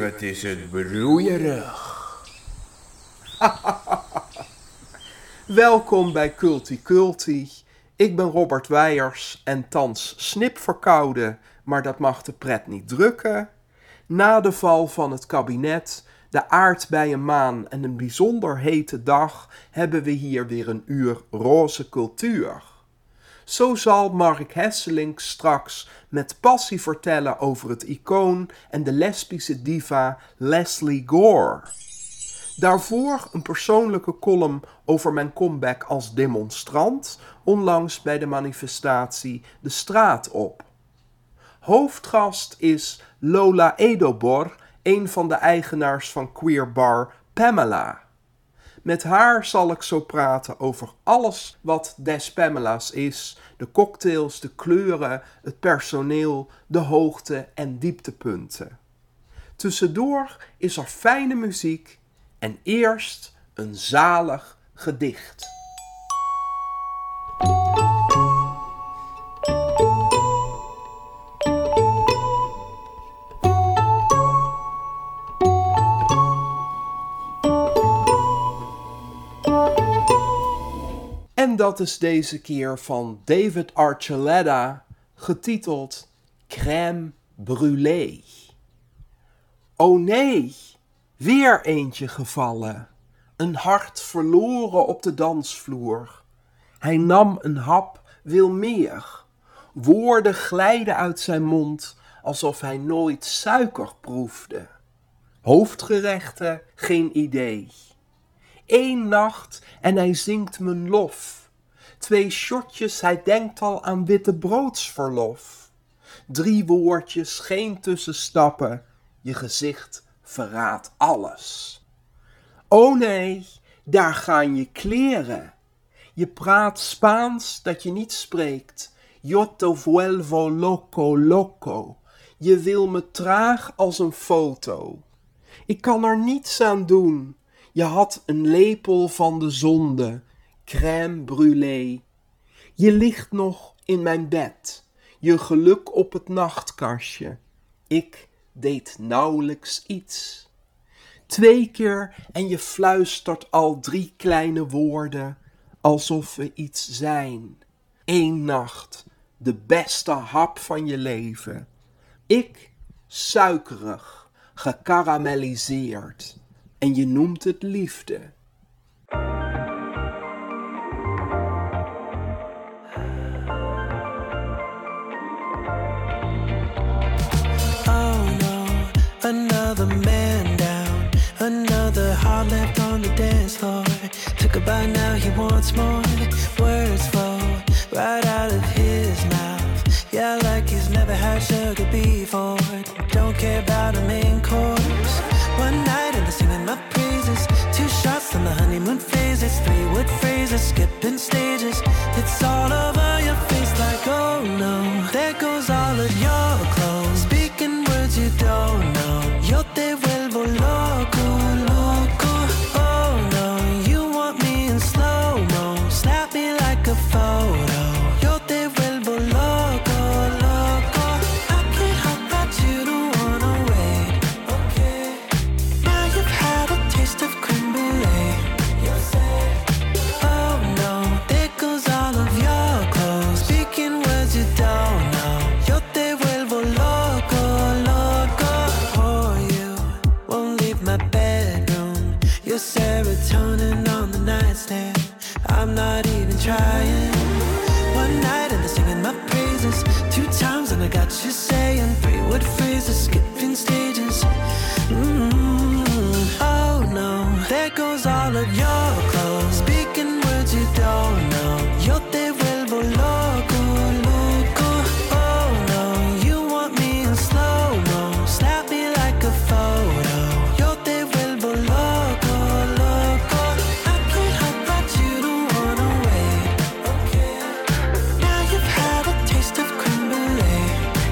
wat is het broeierig. Welkom bij Culti Culti. Ik ben Robert Weijers en thans snipverkouden, maar dat mag de pret niet drukken. Na de val van het kabinet, de aardbeienmaan en een bijzonder hete dag hebben we hier weer een uur roze cultuur. Zo zal Mark Hesselink straks met passie vertellen over het icoon en de lesbische diva Lesley Gore. Daarvoor een persoonlijke column over mijn comeback als demonstrant, onlangs bij de manifestatie De Straat op. Hoofdgast is Lola Edobor, een van de eigenaars van queerbar Pamela. Met haar zal ik zo praten over alles wat Des Pamela's is, de cocktails, de kleuren, het personeel, de hoogte- en dieptepunten. Tussendoor is er fijne muziek en eerst een zalig gedicht. En dat is deze keer van David Archuleta, getiteld Crème Brûlée. O nee, weer eentje gevallen, een hart verloren op de dansvloer. Hij nam een hap, wil meer. Woorden glijden uit zijn mond, alsof hij nooit suiker proefde. Hoofdgerechten, geen idee. 1 nacht en hij zingt mijn lof. 2 shotjes, hij denkt al aan wittebroodsverlof. 3 woordjes, geen tussenstappen, je gezicht verraadt alles. O nee, daar gaan je kleren. Je praat Spaans dat je niet spreekt. Yo te vuelvo loco, loco. Je wil me traag als een foto. Ik kan er niets aan doen. Je had een lepel van de zonde, crème brûlée. Je ligt nog in mijn bed, je geluk op het nachtkastje. Ik deed nauwelijks iets. 2 keer en je fluistert al 3 kleine woorden, alsof we iets zijn. 1 nacht, de beste hap van je leven. Ik, suikerig, gekarameliseerd. En je noemt het liefde. Oh no, another man down, another heart left on the dance floor. Took a bite, now he wants more. Words flow right out of his mouth. Yeah, like he's never had sugar before. Don't care about a main course. One night and they're singing my praises. 2 shots and the honeymoon phases. 3 word phrases, skipping stages. It's all over your face like oh no. There goes all of your clothes. Speaking words you don't know. Yo te vuelvo loco, loco. Oh no, you want me in slow-mo. Snap me like a photo. Yo te vuelvo loco, loco. I can't help that you don't wanna wait. Okay. Now you've had a taste of crème brûlée. Oh no, there goes all of your clothes. Speaking words you don't know. Yo te vuelvo loco, loco. For you, won't leave my bedroom. Your serotonin on the nightstand. I'm not even trying. One night and they're singing my praises. 2 times and I got you saying 3 word phrases, skipping stages. Oh no, there goes all of your clothes. Speaking words you don't know. Yo te vuelvo loco, loco. Oh no, you want me in slow-mo. Snap me like a photo. Yo te vuelvo loco, loco. I can't help that you don't wanna wait. Okay. Now you've had a taste of crème brûlée.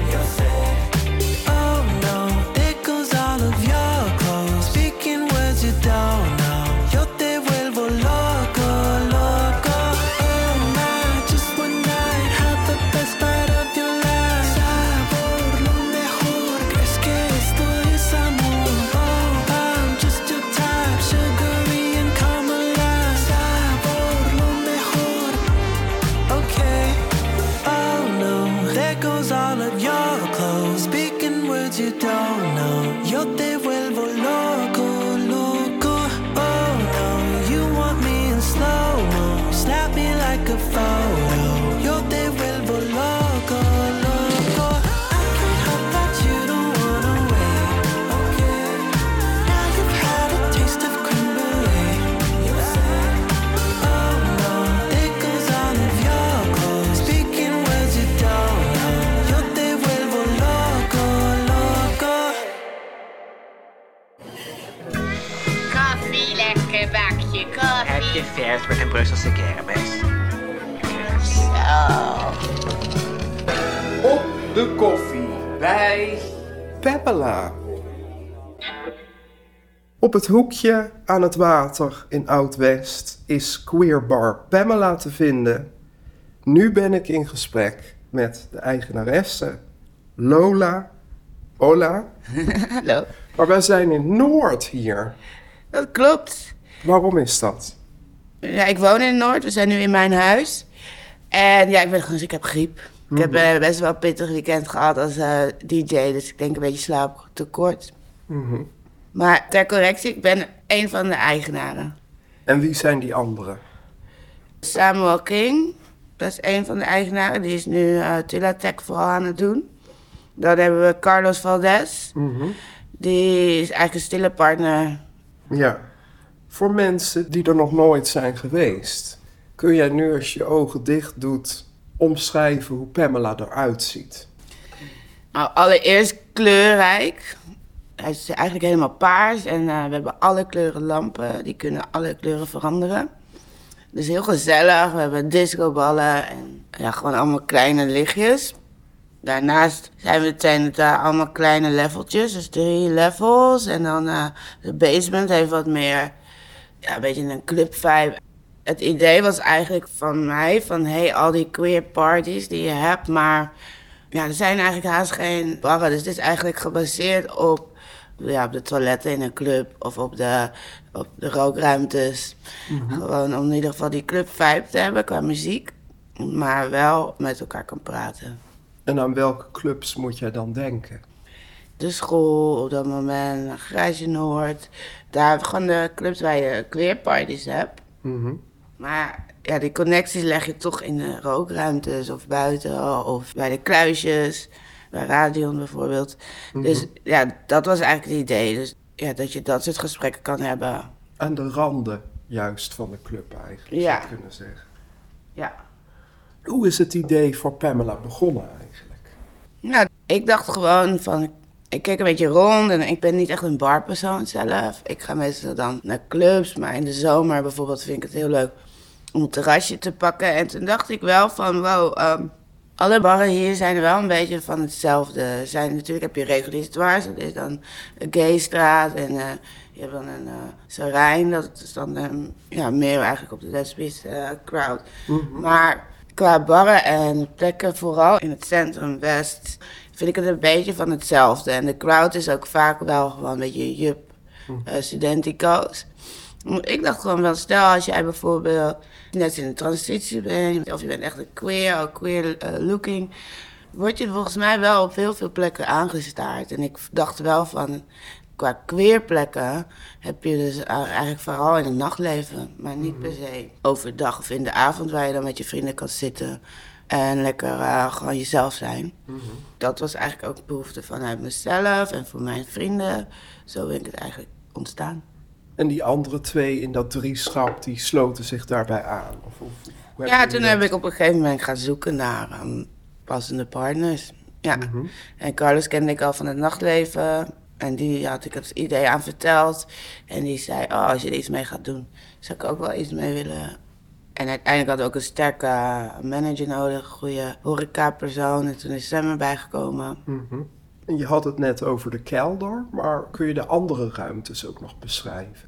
Oh no, there goes all of your clothes. Speaking words you don't know. Yo te vuelvo loco. bakje koffie. Heb je vers met een Brusselse kermis? Zo. Op de koffie bij Pamela. Op het hoekje aan het water in Oud-West is queerbar Pamela te vinden. Nu ben ik in gesprek met de eigenaresse Lola. Hola. Hallo. Maar wij zijn in Noord hier. Dat klopt. Waarom is dat? Ja, ik woon in Noord. We zijn nu in mijn huis. En ja, ik heb griep. Ik heb best wel een pittig weekend gehad als DJ. Dus ik denk een beetje slaaptekort. Maar ter correctie, ik ben een van de eigenaren. En wie zijn die anderen? Samuel King, dat is een van de eigenaren. Die is nu Tilla Tech vooral aan het doen. Dan hebben we Carlos Valdez. Die is eigenlijk een stille partner. Ja. Voor mensen die er nog nooit zijn geweest, kun jij nu als je je ogen dicht doet omschrijven hoe Pamela eruit ziet? Nou, allereerst kleurrijk. Hij is eigenlijk helemaal paars en we hebben alle kleuren lampen. Die kunnen alle kleuren veranderen. Dus heel gezellig. We hebben discoballen en ja, gewoon allemaal kleine lichtjes. Daarnaast zijn we meteen allemaal kleine leveltjes, dus 3 levels. En dan de basement heeft wat meer, ja, een beetje een club vibe. Het idee was eigenlijk van mij, van hey, al die queer parties die je hebt, maar ja, er zijn eigenlijk haast geen barren. Dus het is eigenlijk gebaseerd op, ja, op de toiletten in een club of op de rookruimtes. Gewoon om in ieder geval die club vibe te hebben qua muziek, maar wel met elkaar kan praten. En aan welke clubs moet jij dan denken? De school op dat moment, Grijze Noord. Daar heb je gewoon de clubs waar je queer parties hebt. Maar ja, die connecties leg je toch in de rookruimtes of buiten of bij de kluisjes. Bij Radion bijvoorbeeld. Dus ja, dat was eigenlijk het idee. Dus ja, dat je dat soort gesprekken kan hebben. Aan de randen juist van de club eigenlijk, Ja. zou je kunnen zeggen. Ja. Hoe is het idee voor Pamela begonnen eigenlijk? Nou, ik dacht gewoon van, ik keek een beetje rond en ik ben niet echt een barpersoon zelf. Ik ga meestal dan naar clubs, maar in de zomer bijvoorbeeld vind ik het heel leuk om een terrasje te pakken. En toen dacht ik wel van, wow, alle barren hier zijn wel een beetje van hetzelfde. Natuurlijk heb je reguliers, dat is dan een gaystraat en je hebt dan een Sarijn, dat is dan ja, meer eigenlijk op de lesbische crowd. Maar qua barren en plekken, vooral in het centrum West, vind ik het een beetje van hetzelfde. En de crowd is ook vaak wel gewoon een beetje jup, studentico's. Ik dacht gewoon wel, stel als jij bijvoorbeeld net in een transitie bent, of je bent echt een queer, of queer looking, word je volgens mij wel op heel veel plekken aangestaard. En ik dacht wel van, qua queer plekken heb je dus eigenlijk vooral in het nachtleven, maar niet per se overdag of in de avond waar je dan met je vrienden kan zitten en lekker gewoon jezelf zijn. Dat was eigenlijk ook behoefte vanuit mezelf en voor mijn vrienden. Zo ben ik het eigenlijk ontstaan. En die andere 2 in dat drieschap, die sloten zich daarbij aan? Hoe Ja, heb je toen dat? heb ik op een gegeven moment gaan zoeken naar passende partners. Ja. En Carlos kende ik al van het nachtleven. En die had ik het idee aan verteld. En die zei, oh, als je er iets mee gaat doen, zou ik ook wel iets mee willen. En uiteindelijk had ik ook een sterke manager nodig, een goede horecapersoon. En toen is Sam erbij gekomen. En je had het net over de kelder, maar kun je de andere ruimtes ook nog beschrijven?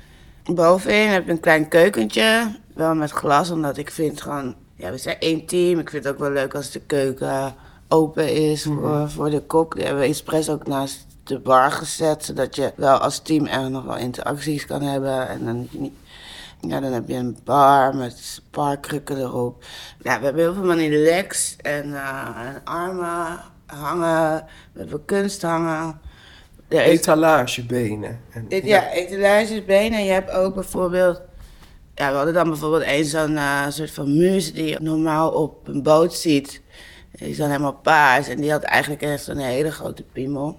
Bovenin heb ik een klein keukentje, wel met glas, omdat ik vind gewoon, ja, we zijn 1 team. Ik vind het ook wel leuk als de keuken open is voor de kok. Die hebben we expres ook naast de bar gezet, zodat je wel als team er nog wel interacties kan hebben. En dan, ja, dan heb je een bar met barkrukken erop. Ja, we hebben heel veel van die legs en armen hangen, we hebben kunst hangen. Er is- Etalagebenen. En, Ja, etalagebenen. Je hebt ook bijvoorbeeld, ja, we hadden dan bijvoorbeeld zo'n soort van muus die je normaal op een boot ziet. Die is dan helemaal paars en die had eigenlijk echt zo'n hele grote piemel.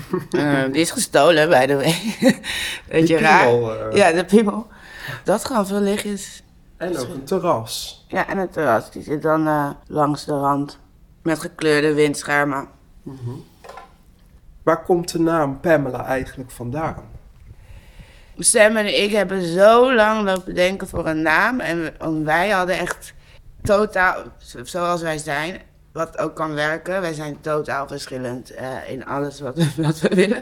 Die is gestolen, by the way. Weet je, raar? piemel, Ja, de piemel. Dat gewoon veel lichtjes. En ook een terras. Ja, en het terras, die zit dan langs de rand. Met gekleurde windschermen. Waar komt de naam Pamela eigenlijk vandaan? Sam en ik hebben zo lang lopen denken voor een naam. En wij hadden echt totaal, zoals wij zijn, wat ook kan werken. Wij zijn totaal verschillend in alles wat we willen.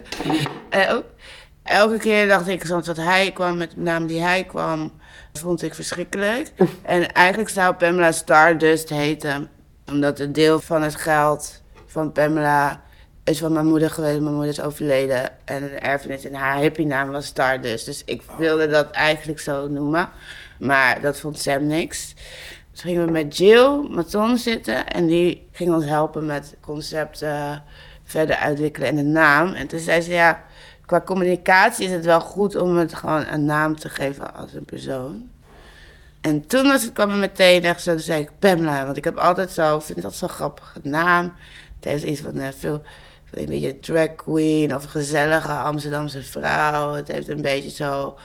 Elke keer dacht ik, soms dat hij kwam met de naam die hij kwam, vond ik verschrikkelijk. En eigenlijk zou Pamela Stardust heten, omdat een deel van het geld van Pamela is van mijn moeder geweest. Mijn moeder is overleden en een erfenis en haar hippie-naam was Stardust. Dus ik wilde dat eigenlijk zo noemen, maar dat vond Sam niks. Dus gingen we met Jill Maton zitten en die ging ons helpen met het concept verder uitwikkelen en de naam. En toen zei ze, ja, qua communicatie is het wel goed om het gewoon een naam te geven als een persoon. En toen kwam er meteen echt zo, toen zei ik Pamela, want ik heb altijd zo, vind dat zo'n grappige naam. Het heeft iets van veel, een beetje drag queen of gezellige Amsterdamse vrouw. Het heeft een beetje zo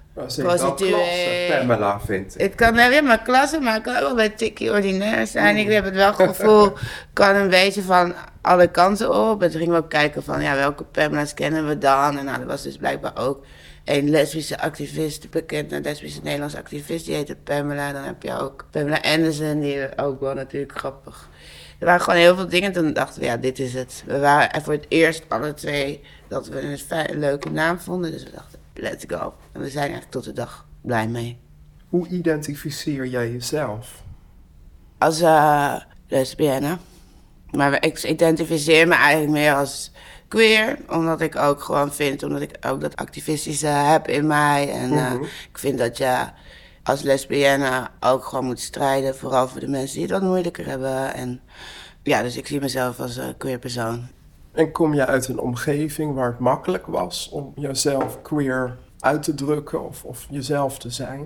klasse, Pamela vindt ik. Het kan weer maar klasse, maar het kan ook wel bij tikkie ordinair zijn. Ik heb het wel gevoel, kan een beetje van alle kanten op. En toen gingen we ook kijken van, ja, welke Pamela's kennen we dan? En nou, er was dus blijkbaar ook een lesbische activist, bekende lesbische Nederlandse activist, die heette Pamela. Dan heb je ook Pamela Anderson, die ook wel natuurlijk grappig. Er waren gewoon heel veel dingen. Toen dachten we, ja, dit is het. We waren voor het eerst alle twee dat we een leuke naam vonden. Dus we dachten, let's go. En we zijn eigenlijk tot de dag blij mee. Hoe identificeer jij jezelf? Als lesbienne. Maar ik identificeer me eigenlijk meer als queer. Omdat ik ook gewoon vind, omdat ik ook dat activistische heb in mij. En ik vind dat je als lesbienne ook gewoon moet strijden. Vooral voor de mensen die het wat moeilijker hebben. En ja, dus ik zie mezelf als een queer persoon. En kom je uit een omgeving waar het makkelijk was om jezelf queer uit te drukken of jezelf te zijn?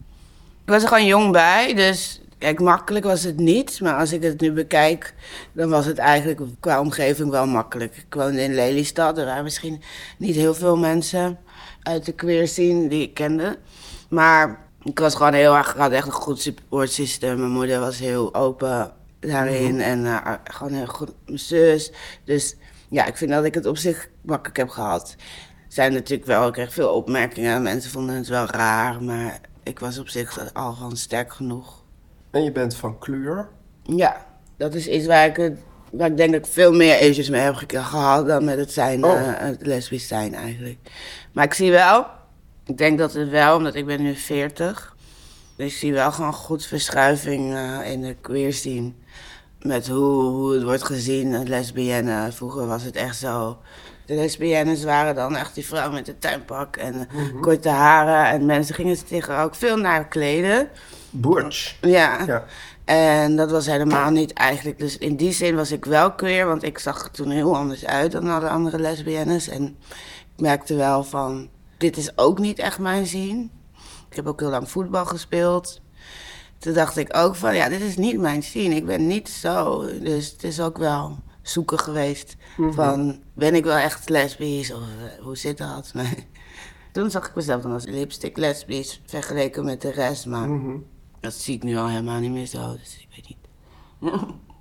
Ik was er gewoon jong bij, dus kijk, makkelijk was het niet. Maar als ik het nu bekijk, dan was het eigenlijk qua omgeving wel makkelijk. Ik woonde in Lelystad, er waren misschien niet heel veel mensen uit de queer scene die ik kende. Maar ik was gewoon ik had echt een goed supportsysteem. Mijn moeder was heel open daarin en gewoon heel goed, mijn zus. Dus ja, ik vind dat ik het op zich makkelijk heb gehad. Er zijn natuurlijk wel, ik kreeg veel opmerkingen, mensen vonden het wel raar, maar ik was op zich al gewoon sterk genoeg. En je bent van kleur? Ja, dat is iets waar ik denk dat ik veel meer issues mee heb gehad dan met het zijn, het lesbisch zijn eigenlijk. Maar ik zie wel, ik denk dat het wel, omdat ik ben nu 40, dus ik zie wel gewoon goed verschuiving in de queer scene. Met hoe het wordt gezien, het lesbienne. Vroeger was het echt zo. De lesbiennes waren dan echt die vrouw met een tuinpak en korte haren. En mensen gingen zich er ook veel naar kleden. Butch. Ja. En dat was helemaal niet eigenlijk. Dus in die zin was ik wel queer, want ik zag er toen heel anders uit dan alle andere lesbiennes. En ik merkte wel van, dit is ook niet echt mijn scene. Ik heb ook heel lang voetbal gespeeld. Toen dacht ik ook van, ja, dit is niet mijn scene. Ik ben niet zo. Dus het is ook wel zoeken geweest van, ben ik wel echt lesbisch? Of hoe zit dat? Nee. Toen zag ik mezelf dan als lipstick lesbisch vergeleken met de rest. Maar dat zie ik nu al helemaal niet meer zo. Dus ik weet niet.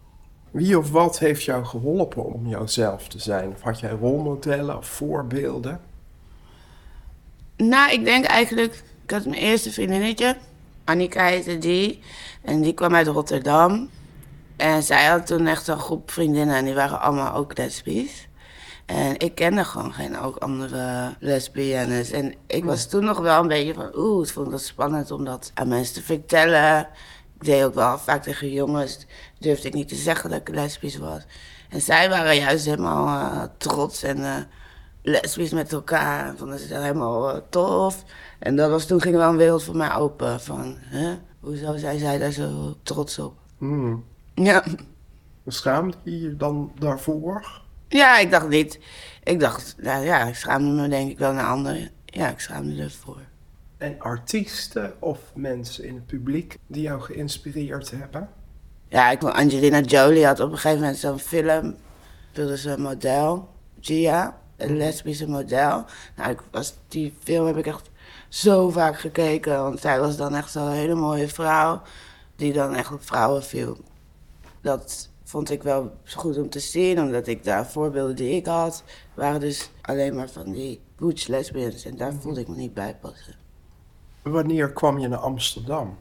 Wie of wat heeft jou geholpen om jouzelf te zijn? Of had jij rolmodellen of voorbeelden? Nou, ik denk eigenlijk, ik had mijn eerste vriendinnetje. Annika heette die. En die kwam uit Rotterdam. En zij had toen echt een groep vriendinnen en die waren allemaal ook lesbisch. En ik kende gewoon geen ook andere lesbiennes. En ik was toen nog wel een beetje van, ik vond het spannend om dat aan mensen te vertellen. Ik deed ook wel vaak tegen jongens, durfde ik niet te zeggen dat ik lesbisch was. En zij waren juist helemaal trots en lesbisch met elkaar. En vonden ze dat helemaal tof. En toen ging wel een wereld voor mij open van, hoezo zijn zij daar zo trots op? Ja. Schaamde je je dan daarvoor? Ja, ik dacht niet. Ik dacht, nou ja, ik schaamde me denk ik wel naar anderen. Ja, ik schaamde ervoor. En artiesten of mensen in het publiek die jou geïnspireerd hebben? Ja, Angelina Jolie had op een gegeven moment zo'n film. Speelde ze een model, Gia, een lesbische model. Nou, die film heb ik echt zo vaak gekeken. Want zij was dan echt zo'n hele mooie vrouw die dan echt op vrouwen viel. Dat vond ik wel goed om te zien, omdat ik daar voorbeelden die ik had, waren dus alleen maar van die butch lesbians. En daar voelde ik me niet bij passen. Wanneer kwam je naar Amsterdam?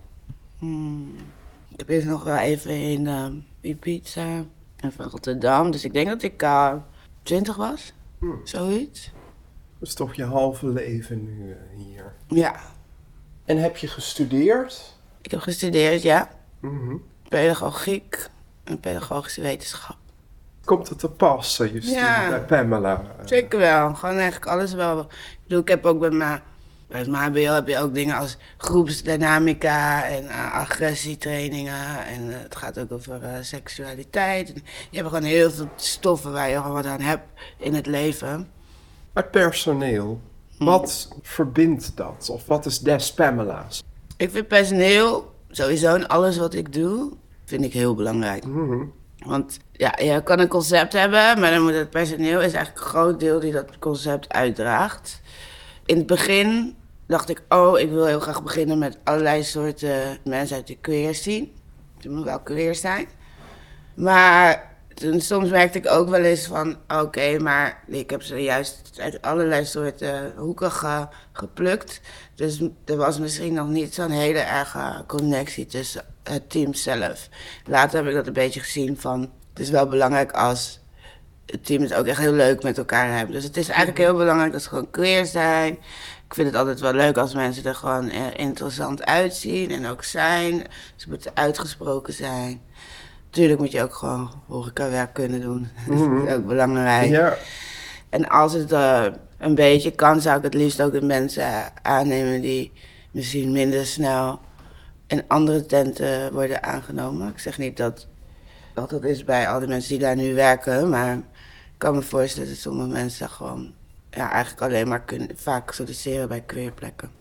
Ik heb eerst nog wel even in Ibiza en van Rotterdam. Dus ik denk dat ik 20 was. Zoiets. Dat is toch je halve leven nu hier. Ja. En heb je gestudeerd? Ik heb gestudeerd, ja. Pedagogiek en pedagogische wetenschap. Komt het te pas, je studie bij Pamela? Zeker wel. Gewoon eigenlijk alles wel. Ik heb ook bij het HBO heb je ook dingen als groepsdynamica en agressietrainingen. En het gaat ook over seksualiteit. En je hebt gewoon heel veel stoffen waar je gewoon wat aan hebt in het leven. Het personeel, wat verbindt dat? Of wat is des Pamela's? Ik vind personeel, sowieso in alles wat ik doe, vind ik heel belangrijk. Want ja, je kan een concept hebben, maar dan moet het personeel is eigenlijk een groot deel die dat concept uitdraagt. In het begin dacht ik, ik wil heel graag beginnen met allerlei soorten mensen uit de queer scene. Ze moeten wel queer zijn. Maar soms merkte ik ook wel eens van, maar ik heb ze juist uit allerlei soorten hoeken geplukt. Dus er was misschien nog niet zo'n hele erge connectie tussen het team zelf. Later heb ik dat een beetje gezien van, het is wel belangrijk als het team het ook echt heel leuk met elkaar hebben. Dus het is eigenlijk heel belangrijk dat ze gewoon queer zijn. Ik vind het altijd wel leuk als mensen er gewoon interessant uitzien en ook zijn. Ze moeten uitgesproken zijn. Tuurlijk moet je ook gewoon horecawerk kunnen doen. Dat is ook belangrijk. Ja. En als het een beetje kan, zou ik het liefst ook de mensen aannemen die misschien minder snel in andere tenten worden aangenomen. Ik zeg niet dat dat is bij al die mensen die daar nu werken, maar ik kan me voorstellen dat sommige mensen gewoon eigenlijk alleen maar vaak solliciteren bij queerplekken.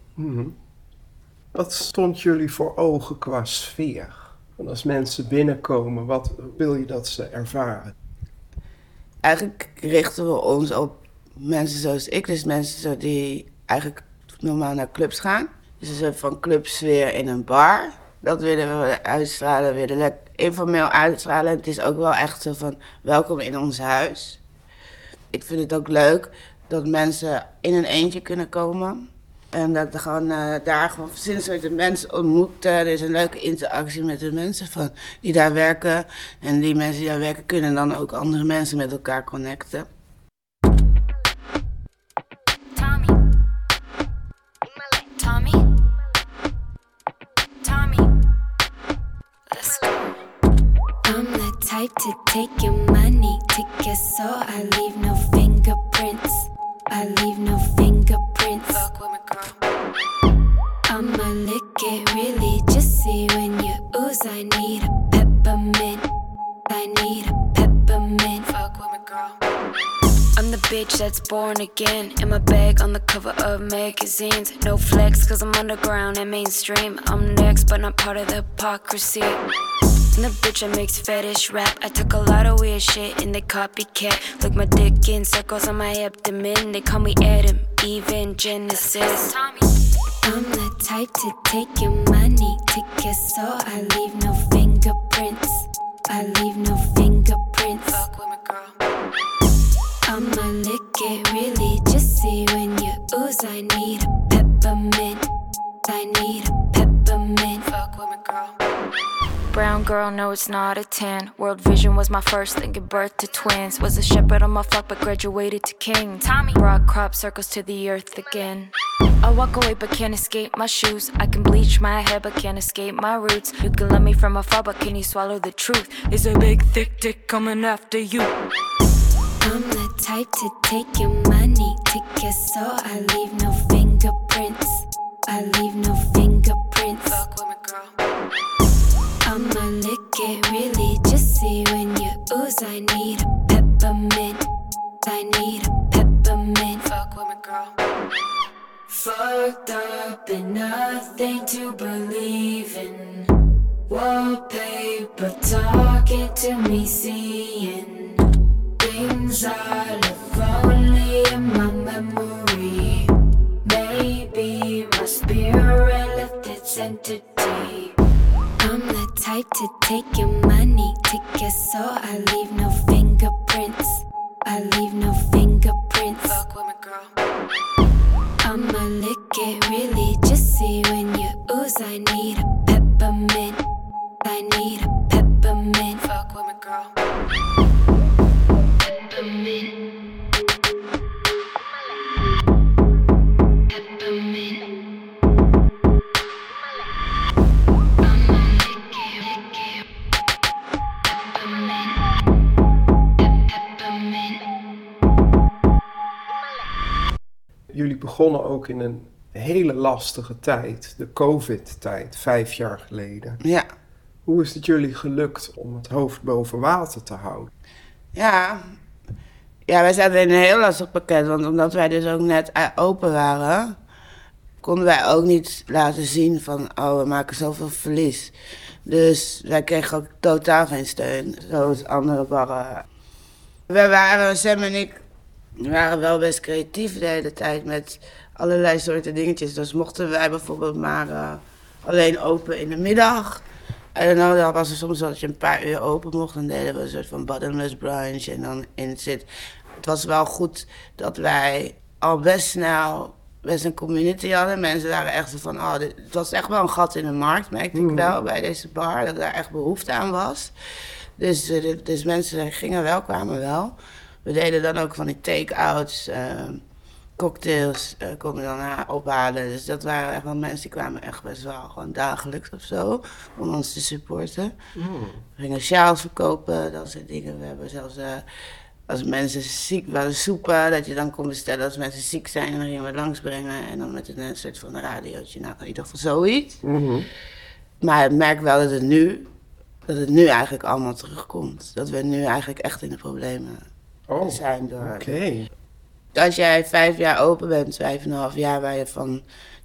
Wat stond jullie voor ogen qua sfeer? Want als mensen binnenkomen, wat wil je dat ze ervaren? Eigenlijk richten we ons op mensen zoals ik, dus mensen die eigenlijk normaal naar clubs gaan. Dus een soort van clubsfeer in een bar. Dat willen we uitstralen, willen lekker informeel uitstralen. Het is ook wel echt zo van, welkom in ons huis. Ik vind het ook leuk dat mensen in een eentje kunnen komen. En dat er gewoon daar gewoon verschillende soorten mensen ontmoeten. Er is een leuke interactie met de mensen die daar werken. En die mensen die daar werken kunnen dan ook andere mensen met elkaar connecten. Type to take your money, take your soul. I leave no fingerprints. I leave no fingerprints. Fuck with me, girl. I'ma lick it really just see when you ooze. I need a peppermint. I need a peppermint. Fuck with me, girl. I'm the bitch that's born again. In my bag on the cover of magazines. No flex cause I'm underground and mainstream. I'm next but not part of the hypocrisy. And the bitch that makes fetish rap. I took a lot of weird shit and they copycat. Look my dick in circles on my abdomen. They call me Adam, Eve and Genesis. I'm the type to take your money, take your soul. I leave no fingerprints. I leave no fingerprints. Fuck with me, girl. I'ma lick it really just see when you ooze. I need a peppermint. I need a peppermint. Fuck with me, girl. Brown girl, no it's not a 10. World Vision was my first thing, gave birth to twins. Was a shepherd on my flock but graduated to king. Tommy brought crop circles to the earth again. I walk away but can't escape my shoes. I can bleach my hair but can't escape my roots. You can love me from afar but can you swallow the truth? Is a big thick dick coming after you? I'm the type to take your money, take your soul. I leave no fingerprints. I leave no fingerprints. Fuck with me, girl. I'ma lick it really just see when you ooze. I need a peppermint. I need a peppermint. Fuck with me, girl. Fucked up and nothing to believe in. Wallpaper talking to me, seeing things I live only in my memory. Maybe my spirit left its entity. I'm the type to take your money, take your soul. I leave no fingerprints. I leave no fingerprints. Fuck with me, girl. I'ma lick it really juicy when you ooze. I need a peppermint. I need a peppermint. Fuck with me, girl. Peppermint. Peppermint. I'ma lick it. Peppermint. Peppermint. Jullie begonnen ook in een hele lastige tijd, de COVID-tijd, 5 jaar geleden. Ja. Hoe is het jullie gelukt om het hoofd boven water te houden? Ja, wij zaten in een heel lastig pakket, want omdat wij dus ook net open waren, konden wij ook niet laten zien van, we maken zoveel verlies. Dus wij kregen ook totaal geen steun, zoals andere barren. Sam en ik, waren wel best creatief de hele tijd met allerlei soorten dingetjes. Dus mochten wij bijvoorbeeld maar alleen open in de middag. En dan was er soms dat je een paar uur open mocht. Dan deden we een soort van bottomless brunch. En dan in het was wel goed dat wij al best snel een community hadden. Mensen waren echt zo van, het was echt wel een gat in de markt, merkte ik wel bij deze bar. Dat daar echt behoefte aan was. Dus mensen kwamen wel. We deden dan ook van die take-outs, cocktails konden we dan ophalen. Dus dat waren echt wel mensen die kwamen echt best wel gewoon dagelijks of zo om ons te supporten. We gingen sjaals verkopen, dat soort dingen. We hebben zelfs als mensen ziek waren, soepen, dat je dan kon bestellen als mensen ziek zijn. En dan gingen we langsbrengen en dan met een soort van een radiootje. Nou, in ieder geval zoiets. Maar ik merk wel dat het nu eigenlijk allemaal terugkomt. Dat we nu eigenlijk echt in de problemen zijn door. Oké. Als jij 5 jaar open bent, 5,5 jaar, waar je van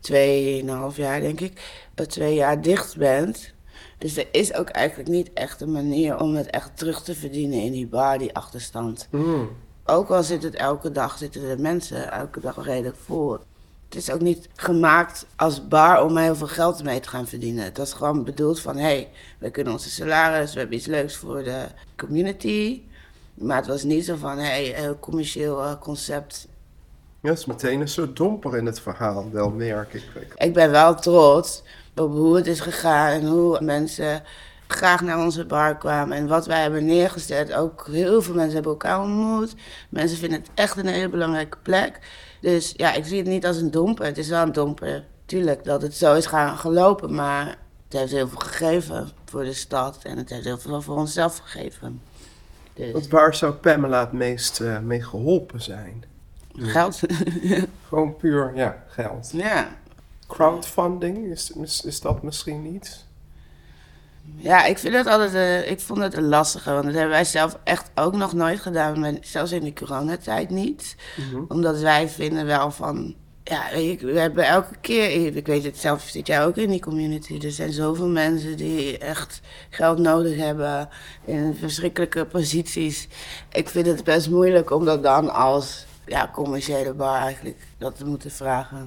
2,5 jaar denk ik, 2 jaar dicht bent. Dus er is ook eigenlijk niet echt een manier om het echt terug te verdienen in die bar, die achterstand. Ook al zitten de mensen elke dag redelijk vol. Het is ook niet gemaakt als bar om heel veel geld mee te gaan verdienen. Het was gewoon bedoeld van, we kunnen onze salaris, we hebben iets leuks voor de community. Maar het was niet zo van, een commercieel concept. Ja, dat is meteen een soort domper in het verhaal, wel merk ik. Ik ben wel trots op hoe het is gegaan en hoe mensen graag naar onze bar kwamen. En wat wij hebben neergezet, ook heel veel mensen hebben elkaar ontmoet. Mensen vinden het echt een hele belangrijke plek. Dus ja, ik zie het niet als een domper. Het is wel een domper, tuurlijk, dat het zo is gaan gelopen. Maar het heeft heel veel gegeven voor de stad en het heeft heel veel voor onszelf gegeven. Dus. Want waar zou Pamela het meest mee geholpen zijn? Geld. Gewoon puur, geld. Ja. Crowdfunding, is dat misschien niet? Ja, ik vond het een lastige, want dat hebben wij zelf echt ook nog nooit gedaan, zelfs in de coronatijd niet. Omdat wij vinden wel van, we hebben elke keer, ik weet het zelf, zit jij ook in die community, er zijn zoveel mensen die echt geld nodig hebben in verschrikkelijke posities. Ik vind het best moeilijk om dat dan als commerciële bar eigenlijk dat te moeten vragen.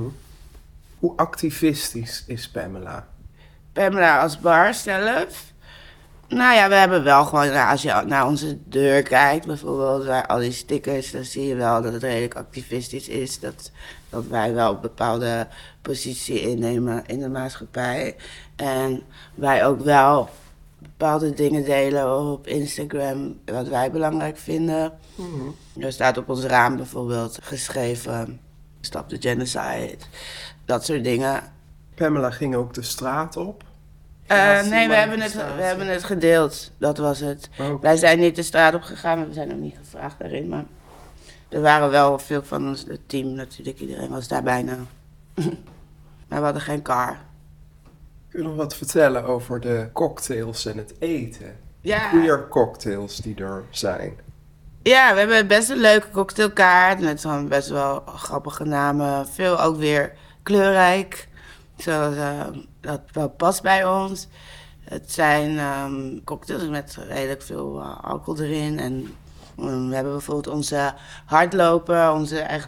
Hoe activistisch is Pamela? Pamela als bar zelf? Nou ja, we hebben wel gewoon, als je naar onze deur kijkt bijvoorbeeld, waar al die stickers, dan zie je wel dat het redelijk activistisch is. Dat wij wel een bepaalde positie innemen in de maatschappij. En wij ook wel bepaalde dingen delen op Instagram, wat wij belangrijk vinden. Er staat op ons raam bijvoorbeeld geschreven, stop the genocide, dat soort dingen. Pamela ging ook de straat op? Nee, we hebben het gedeeld. Dat was het. Okay. Wij zijn niet de straat op gegaan, we zijn ook niet gevraagd daarin. Maar er waren wel veel van ons team natuurlijk. Iedereen was daar bijna. Maar we hadden geen car. Kun je nog wat vertellen over de cocktails en het eten? Ja. Queer cocktails die er zijn. Ja, we hebben best een leuke cocktailkaart met zo'n best wel grappige namen. Veel ook weer kleurrijk. Zoals dat wel past bij ons. Het zijn cocktails met redelijk veel alcohol erin. En we hebben bijvoorbeeld onze hardloper,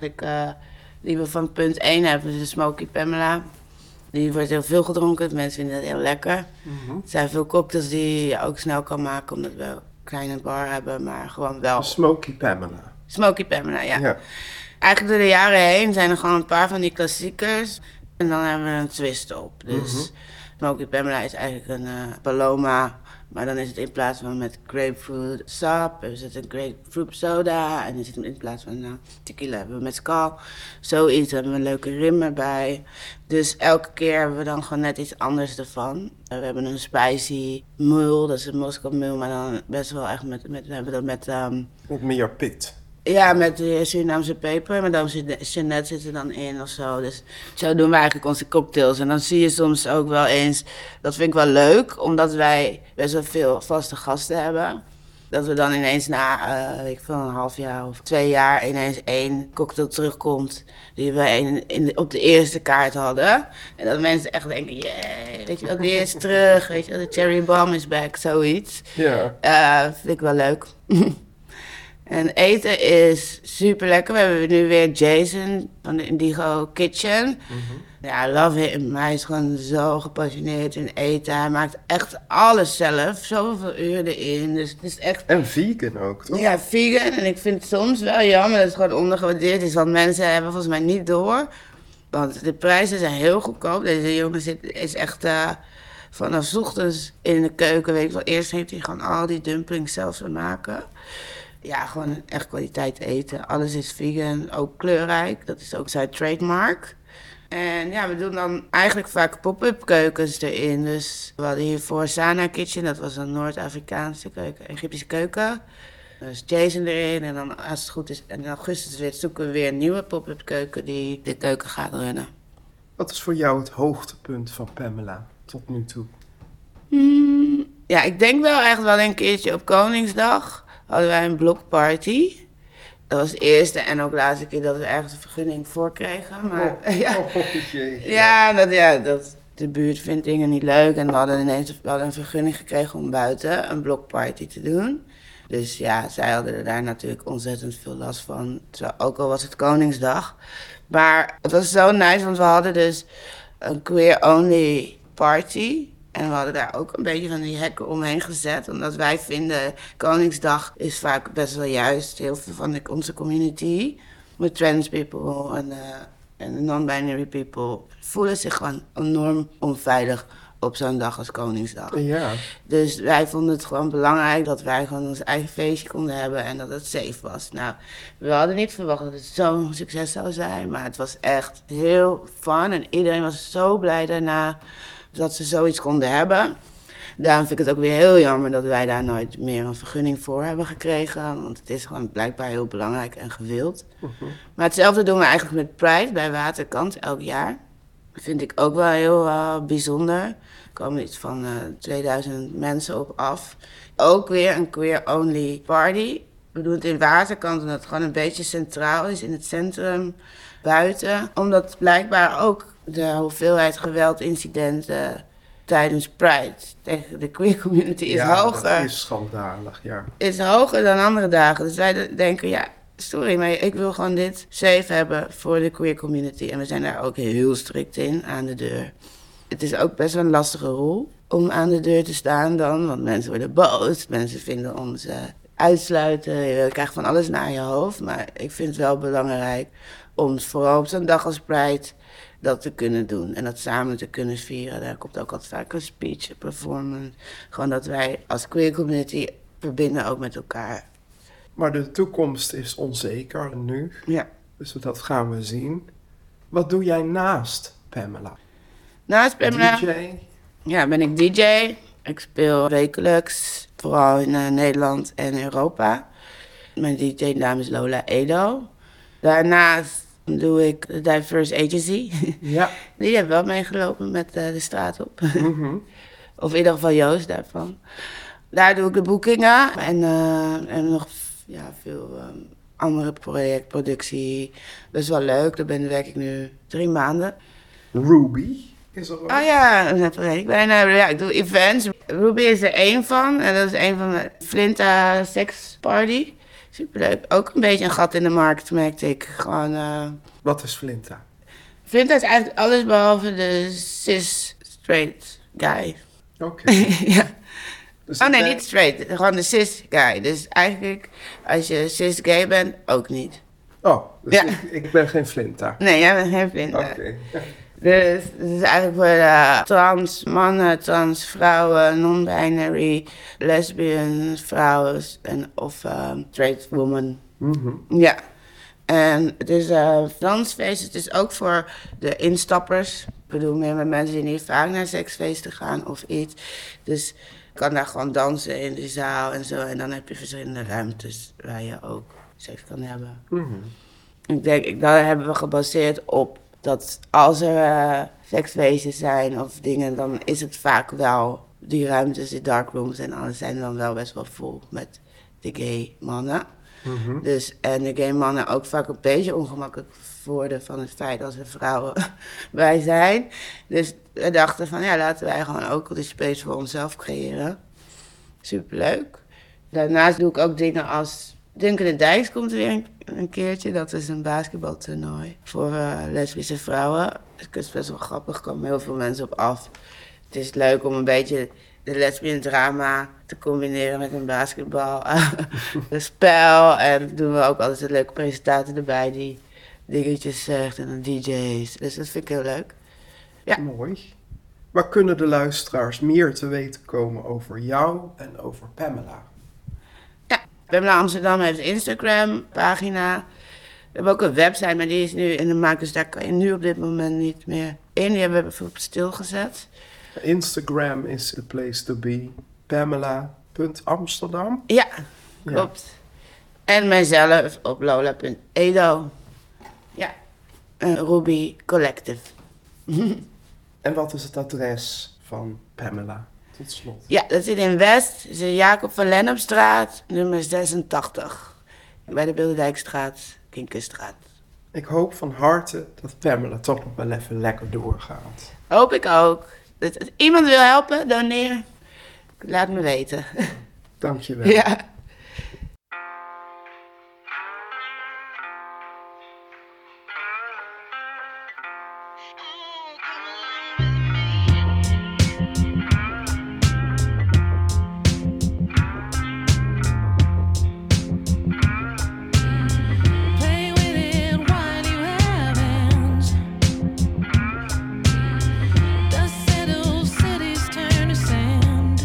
die we van punt 1 hebben, de Smoky Pamela. Die wordt heel veel gedronken, mensen vinden het heel lekker. Het zijn veel cocktails die je ook snel kan maken, omdat we een kleine bar hebben, maar gewoon wel. Smoky Pamela. Smoky Pamela, ja. Eigenlijk door de jaren heen zijn er gewoon een paar van die klassiekers. En dan hebben we een twist op. Dus Smokey Pamela is eigenlijk een Paloma. Maar dan is het in plaats van met grapefruit sap, is het een grapefruit soda. En dan zit in plaats van tequila hebben we mezcal. Zoiets, hebben we een leuke rim erbij. Dus elke keer hebben we dan gewoon net iets anders ervan. We hebben een spicy mul, dat is een Moscow mul, maar dan best wel echt we hebben dat met... Met meer pit. Ja, met de Surinaamse peper, maar dan Jeanette zit er dan in of zo. Dus zo doen we eigenlijk onze cocktails. En dan zie je soms ook wel eens, dat vind ik wel leuk, omdat wij best wel veel vaste gasten hebben. Dat we dan ineens na, weet ik veel, een half jaar of 2 jaar ineens 1 cocktail terugkomt die we op de eerste kaart hadden. En dat mensen echt denken, yeah, weet je wel, die is terug, weet je wel, de cherry bomb is back, zoiets. Ja. Vind ik wel leuk. En eten is super lekker. We hebben nu weer Jason van de Indigo Kitchen. Ja, I love him. Hij is gewoon zo gepassioneerd in eten. Hij maakt echt alles zelf. Zoveel uren erin. Dus het is echt... En vegan ook, toch? Ja, vegan. En ik vind het soms wel jammer dat het gewoon ondergewaardeerd is. Want mensen hebben volgens mij niet door. Want de prijzen zijn heel goedkoop. Deze jongen is echt... vanaf 's ochtends in de keuken, weet ik wel. Eerst heeft hij gewoon al die dumplings zelf te maken. Ja, gewoon echt kwaliteit eten. Alles is vegan, ook kleurrijk. Dat is ook zijn trademark. En ja, we doen dan eigenlijk vaak pop-up keukens erin. Dus we hadden hiervoor Sana Kitchen, dat was een Noord-Afrikaanse keuken, Egyptische keuken. Dus Jason erin en dan als het goed is, in augustus weer zoeken we weer een nieuwe pop-up keuken die de keuken gaat runnen. Wat is voor jou het hoogtepunt van Pamela tot nu toe? Ja, ik denk wel echt wel een keertje op Koningsdag hadden wij een blokparty. Dat was de eerste en ook de laatste keer dat we ergens een vergunning voor kregen. Maar de buurt vindt dingen niet leuk. En we hadden een vergunning gekregen om buiten een blokparty te doen. Dus ja, zij hadden er daar natuurlijk ontzettend veel last van. Ook al was het Koningsdag. Maar het was zo nice, want we hadden dus een queer-only party. En we hadden daar ook een beetje van die hekken omheen gezet. Omdat wij vinden, Koningsdag is vaak best wel juist. Heel veel van onze community, met trans people en non-binary people, voelen zich gewoon enorm onveilig op zo'n dag als Koningsdag. Ja. Dus wij vonden het gewoon belangrijk dat wij gewoon ons eigen feestje konden hebben en dat het safe was. Nou, we hadden niet verwacht dat het zo'n succes zou zijn, maar het was echt heel fun. En iedereen was zo blij daarna dat ze zoiets konden hebben. Daarom vind ik het ook weer heel jammer dat wij daar nooit meer een vergunning voor hebben gekregen. Want het is gewoon blijkbaar heel belangrijk en gewild. Maar hetzelfde doen we eigenlijk met Pride bij Waterkant elk jaar. Dat vind ik ook wel heel bijzonder. Er komen iets van 2000 mensen op af. Ook weer een queer-only party. We doen het in Waterkant omdat het gewoon een beetje centraal is in het centrum, buiten. Omdat blijkbaar ook de hoeveelheid geweldincidenten tijdens Pride tegen de queer community is hoger. Ja, dat is schandalig, ja. Is hoger dan andere dagen. Dus wij denken, ja, sorry, maar ik wil gewoon dit safe hebben voor de queer community. En we zijn daar ook heel strikt in, aan de deur. Het is ook best wel een lastige rol om aan de deur te staan dan. Want mensen worden boos, mensen vinden ons uitsluiten. Je krijgt van alles naar je hoofd. Maar ik vind het wel belangrijk om vooral op zo'n dag als Pride dat te kunnen doen en dat samen te kunnen vieren. Daar komt ook altijd vaak een speech, een performance. Gewoon dat wij als queer community verbinden ook met elkaar. Maar de toekomst is onzeker nu. Ja. Dus dat gaan we zien. Wat doe jij naast Pamela? Naast Pamela DJ? Ja, ben ik DJ. Ik speel wekelijks, vooral in Nederland en Europa. Mijn DJ-naam is Lola Edo. Daarnaast doe ik de Diverse Agency. Ja. Die heeft wel meegelopen met de straat op. Of in ieder geval Joost daarvan. Daar doe ik de boekingen en nog veel andere productie. Dat is wel leuk, daar werk ik nu 3 maanden. Ruby is er ook. Oh ja, dat weet ik bijna. Ja, ik doe events. Ruby is er 1 van. En dat is 1 van de Flinta Sex Party. Superleuk. Ook een beetje een gat in de markt, merkte ik. Gewoon, Wat is Flinta? Flinta is eigenlijk alles behalve de cis-straight guy. Oké. Ja. Dus nee, niet straight. Gewoon de cis guy. Dus eigenlijk, als je cis-gay bent, ook niet. Oh, dus Ja. ik ben geen Flinta. Nee, jij bent geen blind. Oké. Dus het is eigenlijk voor trans mannen, trans vrouwen, non-binary, lesbian vrouwen of straight woman. Mhm. Ja. En het is een dansfeest. Het is ook voor de instappers. Ik bedoel, meer met mensen die niet vaak naar seksfeesten gaan of iets. Dus je kan daar gewoon dansen in de zaal en zo. En dan heb je verschillende ruimtes waar je ook seks kan hebben. Ik denk, daar hebben we gebaseerd op dat als er seksfeestjes zijn of dingen, dan is het vaak wel die ruimtes, die darkrooms en alles zijn dan wel best wel vol met de gay mannen. Dus, en de gay mannen ook vaak een beetje ongemakkelijk worden van het feit dat er vrouwen bij zijn. Dus we dachten van ja, laten wij gewoon ook die space voor onszelf creëren. Superleuk. Daarnaast doe ik ook dingen als Dunk in de Dijks komt er weer een keertje. Dat is een basketbaltoernooi voor lesbische vrouwen. Dus het is best wel grappig, er komen heel veel mensen op af. Het is leuk om een beetje de lesbian drama te combineren met een basketbal spel. En doen we ook altijd een leuke presentator erbij die dingetjes zegt en dan DJ's. Dus dat vind ik heel leuk. Ja. Mooi. Waar kunnen de luisteraars meer te weten komen over jou en over Pamela? Pamela Amsterdam heeft een Instagram-pagina. We hebben ook een website, maar die is nu in de maak, dus daar kan je nu op dit moment niet meer in. Die hebben we bijvoorbeeld stilgezet. Instagram is the place to be. Pamela.amsterdam. Ja, klopt. En mijzelf op lola.edo. Ja, Ruby Collective. En wat is het adres van Pamela? Tot slot. Ja, dat zit in West. Dat is in Jacob van Lennepstraat, nummer 86. Bij de Bilderdijkstraat, Kinkerstraat. Ik hoop van harte dat Pamela toch nog wel even lekker doorgaat. Hoop ik ook. Dus als iemand wil helpen, doneer. Laat me weten. Dankjewel. Ja. Play with it while you have hands. Dust settles, cities turn to sand.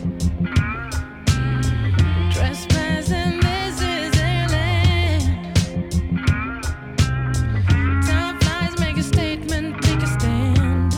Trespassing, this is their land. Time flies, make a statement, take a stand.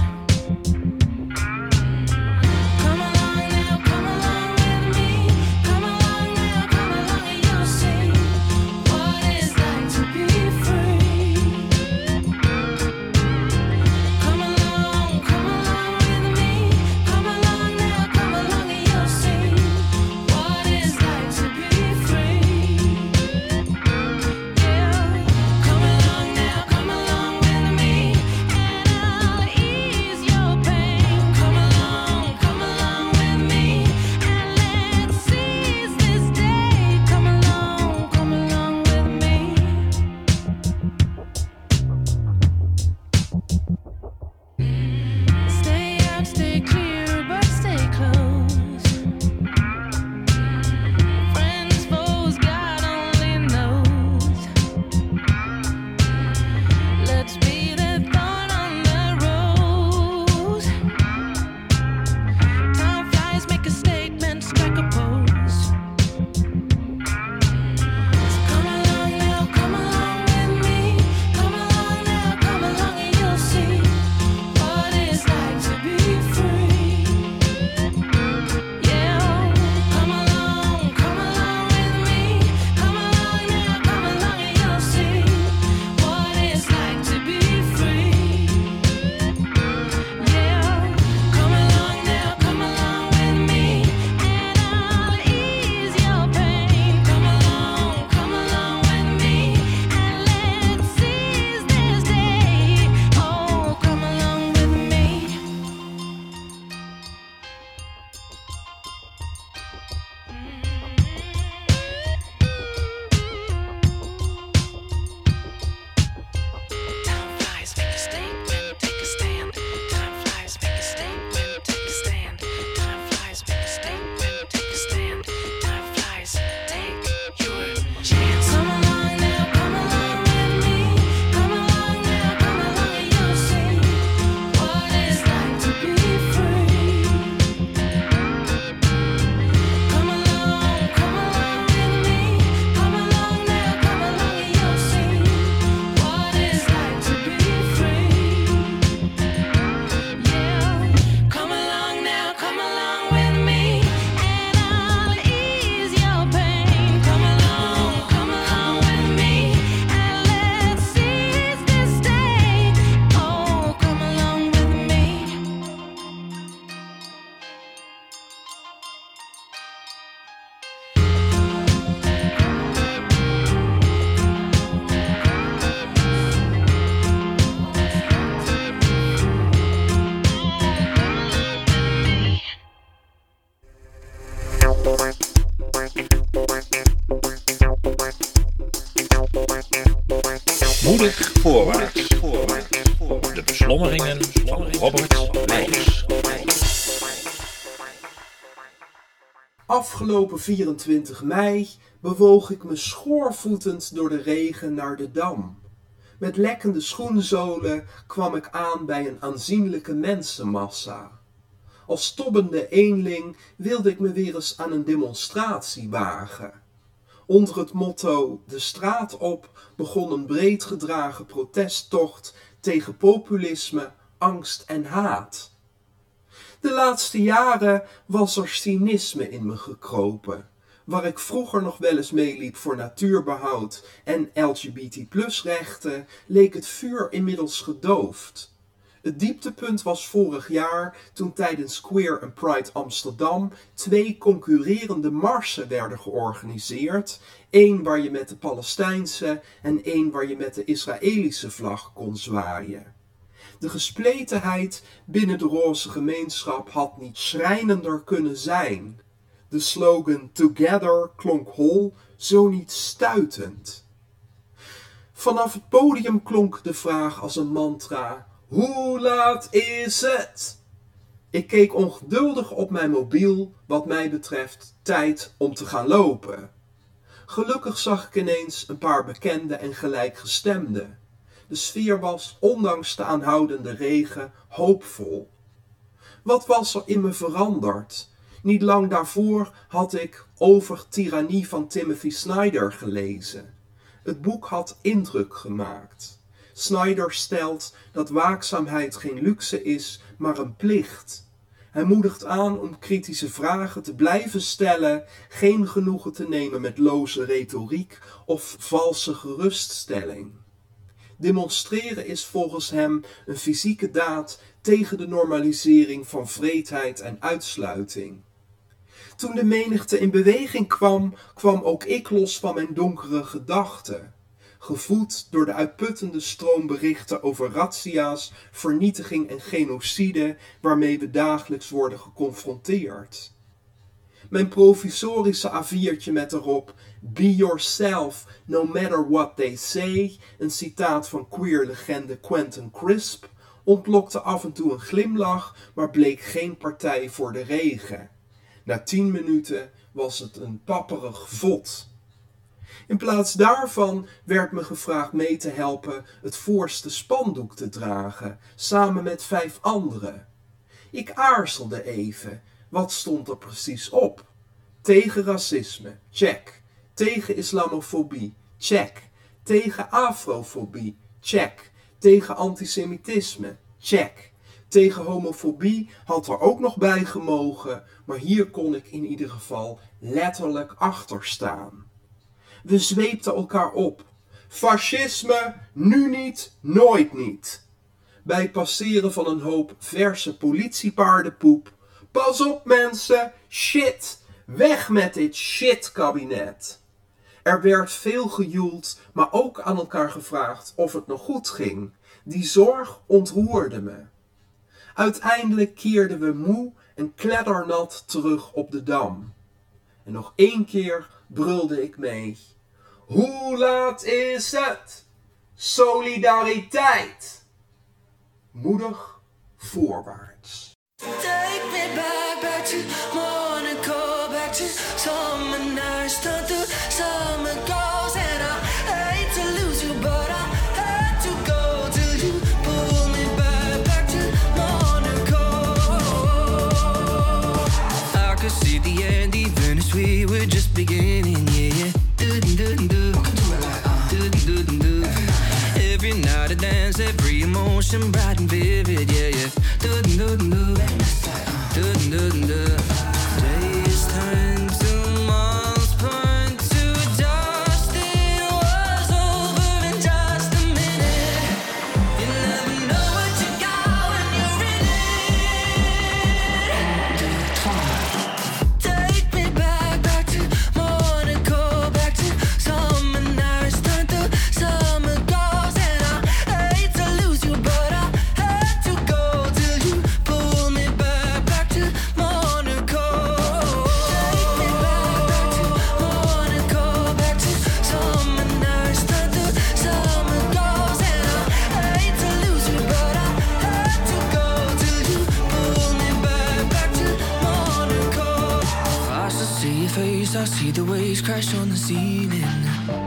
Moedig voorwaarts. De beslommeringen van Robert Nijs. Afgelopen 24 mei bewoog ik me schoorvoetend door de regen naar de Dam. Met lekkende schoenzolen kwam ik aan bij een aanzienlijke mensenmassa. Als tobbende eenling wilde ik me weer eens aan een demonstratie wagen. Onder het motto de straat op begon een breed gedragen protesttocht tegen populisme, angst en haat. De laatste jaren was er cynisme in me gekropen. Waar ik vroeger nog wel eens meeliep voor natuurbehoud en LGBT+-rechten, leek het vuur inmiddels gedoofd. Het dieptepunt was vorig jaar toen tijdens Queer and Pride Amsterdam 2 concurrerende marsen werden georganiseerd. 1 waar je met de Palestijnse en 1 waar je met de Israëlische vlag kon zwaaien. De gespletenheid binnen de roze gemeenschap had niet schrijnender kunnen zijn. De slogan Together klonk hol, zo niet stuitend. Vanaf het podium klonk de vraag als een mantra: hoe laat is het? Ik keek ongeduldig op mijn mobiel, wat mij betreft tijd om te gaan lopen. Gelukkig zag ik ineens een paar bekende en gelijkgestemden. De sfeer was, ondanks de aanhoudende regen, hoopvol. Wat was er in me veranderd? Niet lang daarvoor had ik Over tirannie van Timothy Snyder gelezen. Het boek had indruk gemaakt. Snyder stelt dat waakzaamheid geen luxe is, maar een plicht. Hij moedigt aan om kritische vragen te blijven stellen, geen genoegen te nemen met loze retoriek of valse geruststelling. Demonstreren is volgens hem een fysieke daad tegen de normalisering van vreedheid en uitsluiting. Toen de menigte in beweging kwam, kwam ook ik los van mijn donkere gedachten. Gevoed door de uitputtende stroom berichten over razzia's, vernietiging en genocide waarmee we dagelijks worden geconfronteerd. Mijn provisorische A4'tje met erop Be yourself, no matter what they say, een citaat van queer-legende Quentin Crisp, ontlokte af en toe een glimlach, maar bleek geen partij voor de regen. Na 10 minuten was het een papperig vod. In plaats daarvan werd me gevraagd mee te helpen het voorste spandoek te dragen, samen met 5 anderen. Ik aarzelde even. Wat stond er precies op? Tegen racisme, check. Tegen islamofobie, check. Tegen afrofobie, check. Tegen antisemitisme, check. Tegen homofobie had er ook nog bij gemogen, maar hier kon ik in ieder geval letterlijk achter staan. We zweepten elkaar op. Fascisme, nu niet, nooit niet. Bij het passeren van een hoop verse politiepaardenpoep. Pas op mensen, shit, weg met dit shit-kabinet. Er werd veel gejoeld, maar ook aan elkaar gevraagd of het nog goed ging. Die zorg ontroerde me. Uiteindelijk keerden we moe en kleddernat terug op de Dam. En nog 1 keer brulde ik mee. Hoe laat is het? Solidariteit! Moedig voorwaarts. Take me back to Monaco, back to summer nights, turn to summer goes, and I hate to lose you, but I had to go till you pull me back to Monaco. I could see the end even as we were just beginning, yeah. Every night I dance, every emotion bright and vivid, yeah. Days turn to months, burn to dust. It was over in just a minute. You never know what you got when you're in it. Take me back to Monaco, back to summer nights, turn to summer goes, and I hate to lose you, but I I see the waves crash on the ceiling.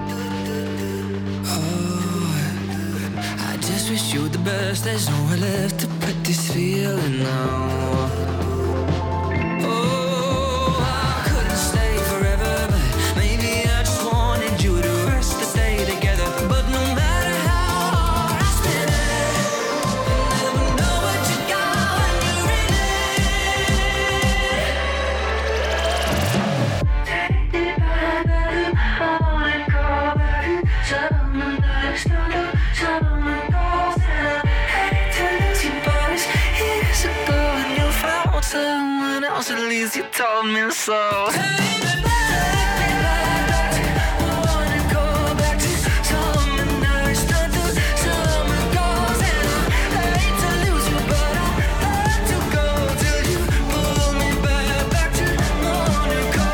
Oh, I just wish you the best. There's nowhere left to put this feeling now. Oh, I couldn't stay forever, but maybe I just wanted you to rest the day together. But no matter how hard I spin it, you never know what you got when you're in someone else, at least you told me so. Take me back, I wanna go back to summer nights, not the summer goes. And I hate to lose you, but I had to go till you pull me back to Monaco.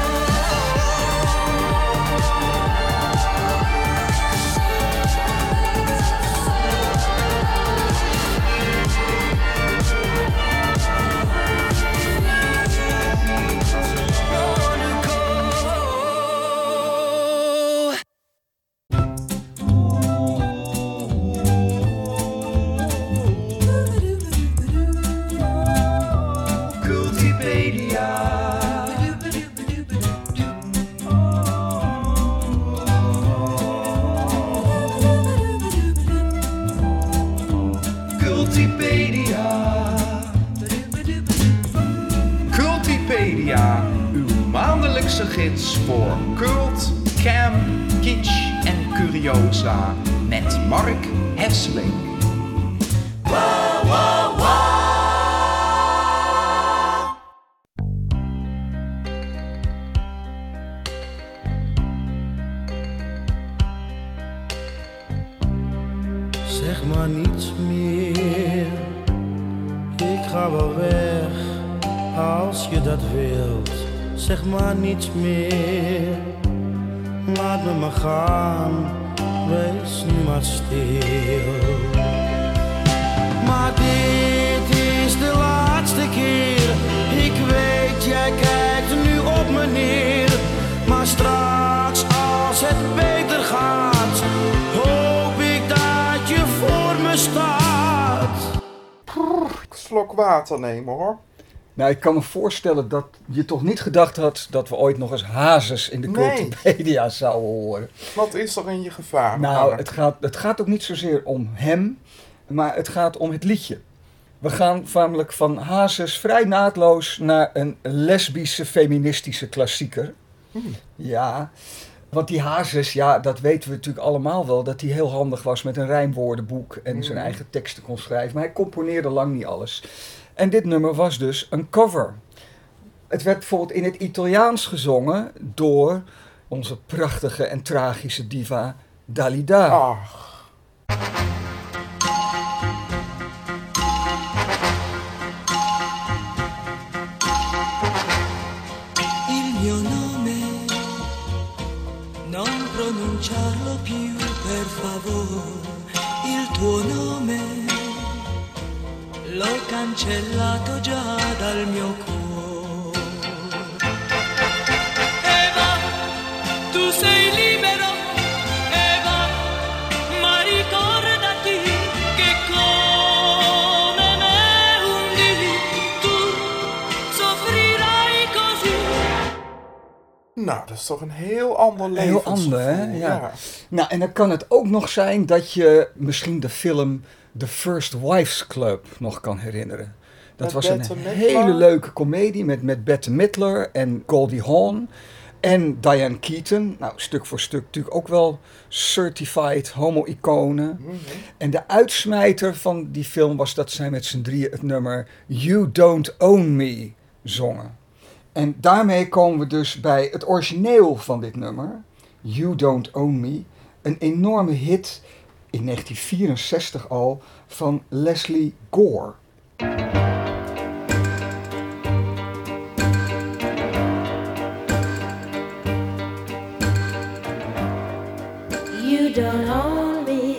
Cultipedia, uw maandelijkse gids voor cult, cam, kitsch en curiosa met Mark Hesseling. Zeg maar niets meer, ik ga wel weg als je dat wilt. Zeg maar niets meer, laat me maar gaan, wees nu maar stil. Maar dit is de laatste keer, ik weet jij kijkt nu op me neer. Maar straks als het beter gaat, hoop ik dat je voor me staat. Slok water nemen hoor. Nou, ik kan me voorstellen dat je toch niet gedacht had dat we ooit nog eens Hazes in de Cultipedia zouden horen. Wat is er in je gevaar? Nou, het gaat ook niet zozeer om hem, maar het gaat om het liedje. We gaan namelijk van Hazes vrij naadloos naar een lesbische feministische klassieker. Ja, want die Hazes, ja, dat weten we natuurlijk allemaal wel, dat hij heel handig was met een rijmwoordenboek en zijn eigen teksten kon schrijven. Maar hij componeerde lang niet alles. En dit nummer was dus een cover. Het werd bijvoorbeeld in het Italiaans gezongen door onze prachtige en tragische diva Dalida. Ach. Il mio nome non pronunciarlo più per favore. Il tuo nome l'ho cancellato già dal mio cuore. Eva, tu sei libero, Eva, ma ricordati che come me un dì tu soffrirai così. Nou, dat is toch een heel ander leven. Heel ander, hè? Ja. Nou, en dan kan het ook nog zijn dat je misschien de film The First Wives Club nog kan herinneren. Dat was een hele leuke komedie met Bette Midler en Goldie Hawn en Diane Keaton. Nou, stuk voor stuk natuurlijk ook wel certified homo-iconen. Mm-hmm. En de uitsmijter van die film was dat zij met z'n drieën het nummer You Don't Own Me zongen. En daarmee komen we dus bij het origineel van dit nummer, You Don't Own Me, een enorme hit in 1964 al van Leslie Gore. You don't own me.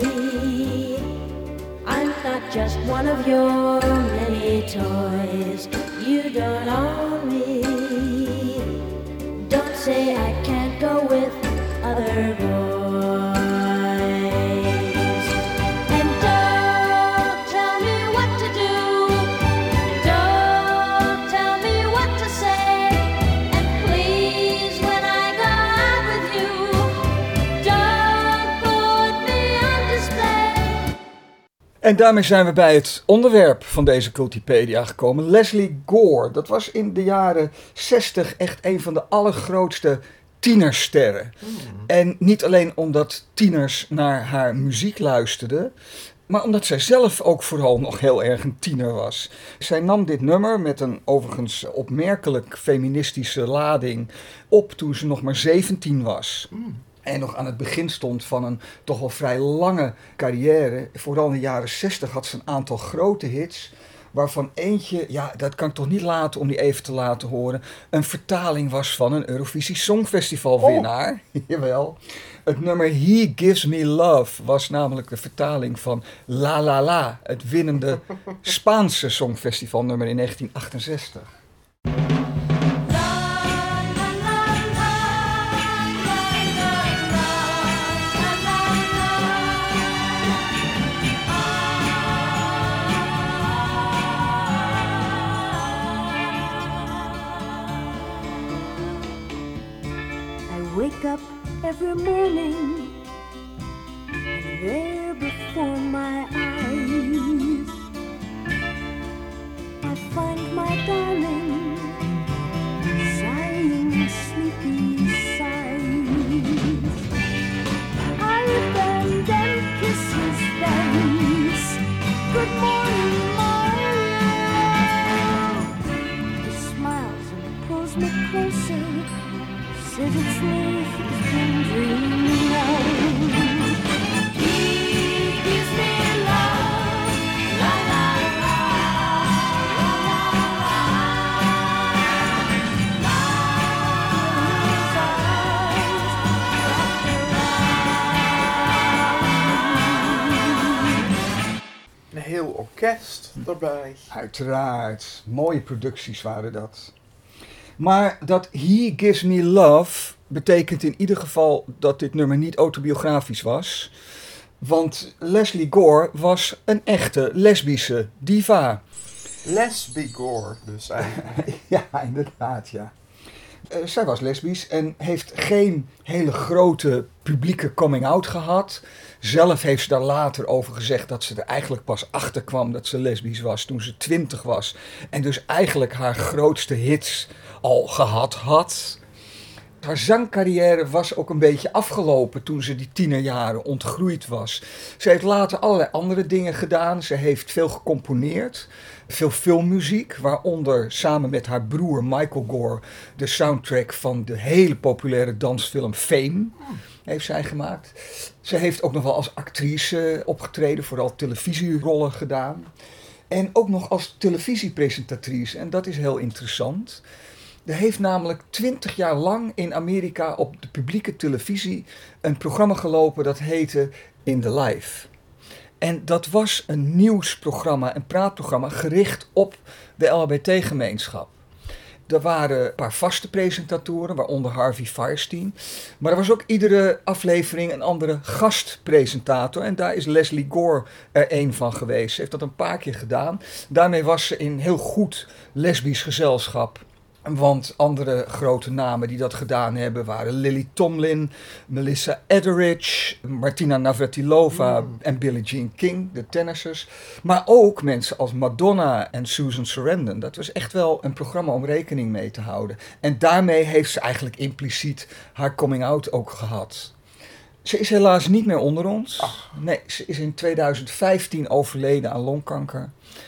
I'm not just one of your many toys. You don't own me. Don't say I En daarmee zijn we bij het onderwerp van deze Cultipedia gekomen. Lesley Gore, dat was in de jaren 60 echt een van de allergrootste tienersterren. En niet alleen omdat tieners naar haar muziek luisterden, maar omdat zij zelf ook vooral nog heel erg een tiener was. Zij nam dit nummer met een overigens opmerkelijk feministische lading op toen ze nog maar 17 was. En nog aan het begin stond van een toch wel vrij lange carrière. Vooral in de jaren 60 had ze een aantal grote hits, waarvan eentje, ja, dat kan ik toch niet laten om die even te laten horen, een vertaling was van een Eurovisie Songfestival winnaar. Jawel. Het nummer He Gives Me Love was namelijk de vertaling van La La La, het winnende Spaanse Songfestivalnummer in 1968. Wake up every morning, and there before my eyes I find my darling sighing sleepy sighs. I bend and kiss his face. Good morning, my love. He smiles and pulls me closer. Says it's me he's been dreaming of. He gives me love, la la la, la la la. Een heel orkest erbij. Uiteraard, mooie producties waren dat. Maar dat He Gives Me Love betekent in ieder geval dat dit nummer niet autobiografisch was. Want Lesley Gore was een echte lesbische diva. Lesley Gore dus eigenlijk. Ja, inderdaad, ja. Zij was lesbisch en heeft geen hele grote publieke coming-out gehad. Zelf heeft ze daar later over gezegd dat ze er eigenlijk pas achter kwam dat ze lesbisch was toen ze 20 was. En dus eigenlijk haar grootste hits al gehad had. Haar zangcarrière was ook een beetje afgelopen toen ze die tienerjaren ontgroeid was. Ze heeft later allerlei andere dingen gedaan. Ze heeft veel gecomponeerd, veel filmmuziek, waaronder samen met haar broer Michael Gore de soundtrack van de hele populaire dansfilm Fame heeft zij gemaakt. Ze heeft ook nog wel als actrice opgetreden, vooral televisierollen gedaan. En ook nog als televisiepresentatrice, en dat is heel interessant. Er heeft namelijk 20 jaar lang in Amerika op de publieke televisie een programma gelopen dat heette In the Life. En dat was een nieuwsprogramma, een praatprogramma gericht op de LHBT-gemeenschap. Er waren een paar vaste presentatoren, waaronder Harvey Fierstein. Maar er was ook iedere aflevering een andere gastpresentator. En daar is Lesley Gore er een van geweest. Ze heeft dat een paar keer gedaan. Daarmee was ze in heel goed lesbisch gezelschap. Want andere grote namen die dat gedaan hebben waren Lily Tomlin, Melissa Etheridge, Martina Navratilova en Billie Jean King, de tennissers. Maar ook mensen als Madonna en Susan Sarandon. Dat was echt wel een programma om rekening mee te houden. En daarmee heeft ze eigenlijk impliciet haar coming-out ook gehad. Ze is helaas niet meer onder ons. Nee, ze is in 2015 overleden aan longkanker.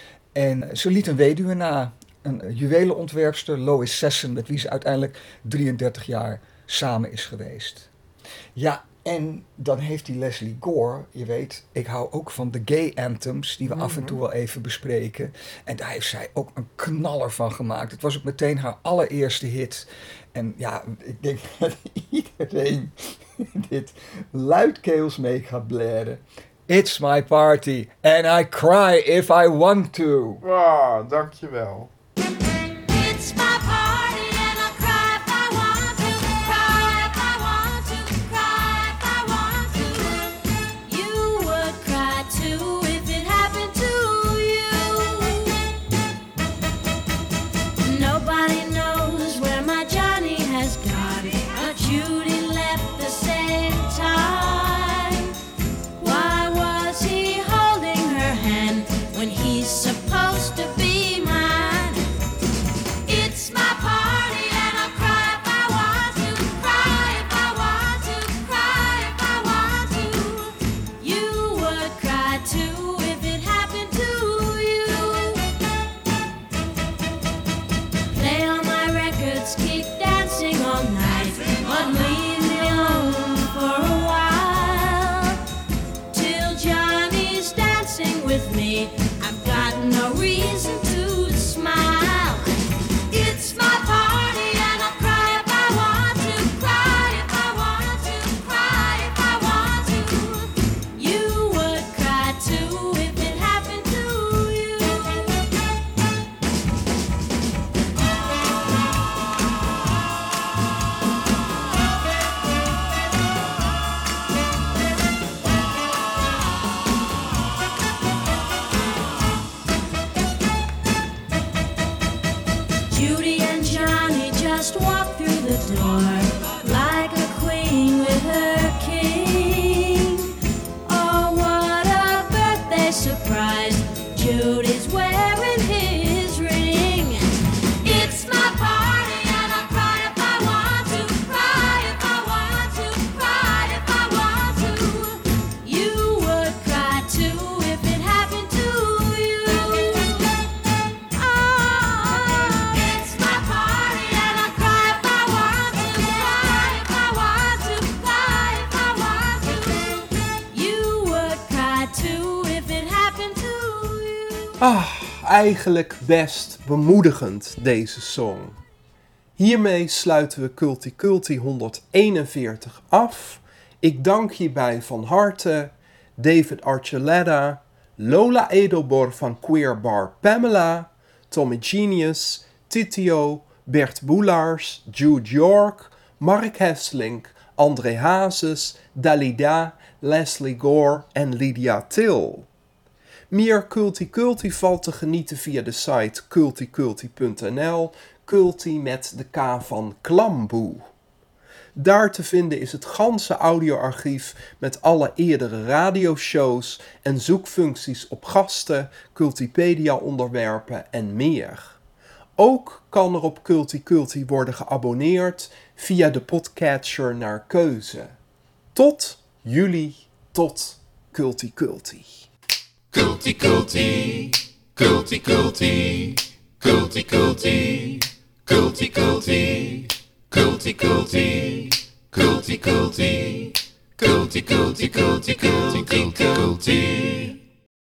En ze liet een weduwe na. Een juwelenontwerpster, Lois Sesson, met wie ze uiteindelijk 33 jaar samen is geweest. Ja, en dan heeft die Lesley Gore, je weet, ik hou ook van de gay anthems, die we af en toe wel even bespreken. En daar heeft zij ook een knaller van gemaakt. Het was ook meteen haar allereerste hit. En ja, ik denk dat iedereen dit luidkeels mee gaat blaren. It's my party and I cry if I want to. Wauw, dankjewel. It's my party and I cry if I want to, cry if I want to, cry if I want to. You would cry too if it happened to you. Nobody knows where my Johnny has gone, but Judy left the same time. Why was he holding her hand? Judy and Johnny just walked through the door like a queen with her king. Oh, what a birthday surprise! Judy's wearing his ring. It's my party and I'll cry if I want to, cry if I want to, cry if I want to. You would cry too if it happened to you. Oh, it's my party and I'll cry if I want to, cry if I want to, cry if I want to. You would cry too if it happened to you. Eigenlijk best bemoedigend deze song. Hiermee sluiten we Culti Culti 141 af. Ik dank hierbij van harte David Archuleta, Lola Edelborg van Queer Bar Pamela, Tommy Genius, Titio, Bert Boelaars, Jude York, Mark Hesselink, André Hazes, Dalida, Leslie Gore en Lydia Till. Meer Culti Culti valt te genieten via de site culticulti.nl, Culti met de K van Klamboe. Daar te vinden is het ganse audioarchief met alle eerdere radioshows en zoekfuncties op gasten, Cultipedia-onderwerpen en meer. Ook kan er op Culti Culti worden geabonneerd via de podcatcher naar keuze. Tot juli, tot Culti Culti. Culti Culti, Culti Culti, Culti Culti, Culti Culti, Culti Culti, Culti Culti, Culti Culti, Culti Culti, Culti Culti.